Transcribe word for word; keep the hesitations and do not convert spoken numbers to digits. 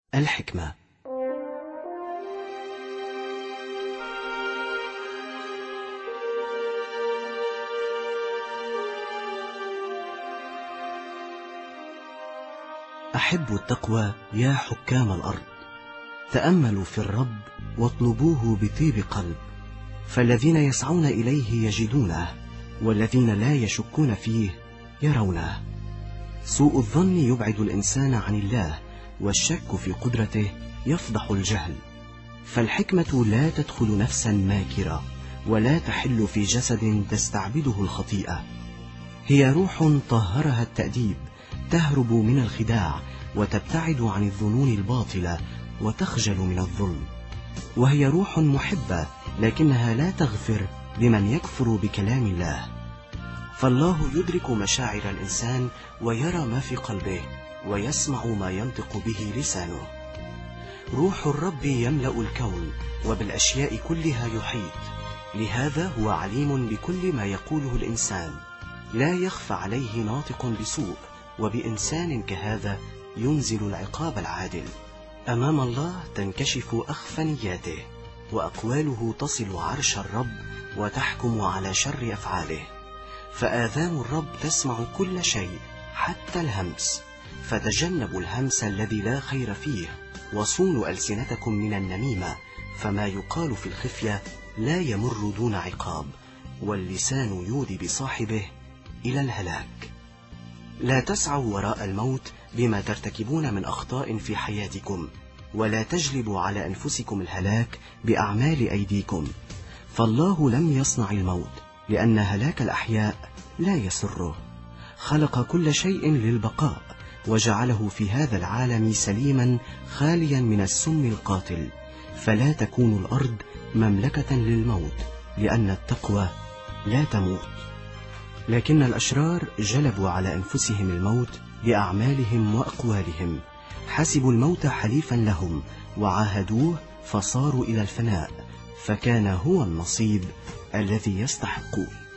الحكمة. أحبوا التقوى يا حكام الأرض، تأملوا في الرب واطلبوه بطيب قلب، فالذين يسعون إليه يجدونه، والذين لا يشكون فيه يرونه. سوء الظن يبعد الإنسان عن الله، والشك في قدرته يفضح الجهل. فالحكمة لا تدخل نفسا ماكرة، ولا تحل في جسد تستعبده الخطيئة. هي روح طهرها التأديب، تهرب من الخداع، وتبتعد عن الظنون الباطلة، وتخجل من الظلم. وهي روح محبة، لكنها لا تغفر لمن يكفر بكلام الله. فالله يدرك مشاعر الإنسان، ويرى ما في قلبه، ويسمع ما ينطق به لسانه. روح الرب يملأ الكون، وبالأشياء كلها يحيط، لهذا هو عليم بكل ما يقوله الإنسان. لا يخفى عليه ناطق بسوء، وبإنسان كهذا ينزل العقاب العادل. أمام الله تنكشف أخفى نياته، وأقواله تصل عرش الرب، وتحكم على شر أفعاله. فآذان الرب تسمع كل شيء حتى الهمس، فتجنبوا الهمس الذي لا خير فيه، وصونوا ألسنتكم من النميمة، فما يقال في الخفية لا يمر دون عقاب، واللسان يودي بصاحبه إلى الهلاك. لا تسعوا وراء الموت بما ترتكبون من أخطاء في حياتكم، ولا تجلبوا على أنفسكم الهلاك بأعمال أيديكم. فالله لم يصنع الموت، لأن هلاك الأحياء لا يسره. خلق كل شيء للبقاء، وجعله في هذا العالم سليما خاليا من السم القاتل. فلا تكون الأرض مملكة للموت، لأن التقوى لا تموت. لكن الأشرار جلبوا على أنفسهم الموت بأعمالهم وأقوالهم، حسبوا الموت حليفا لهم، وعاهدوه فصاروا إلى الفناء، فكان هو النصيب الذي يستحقون.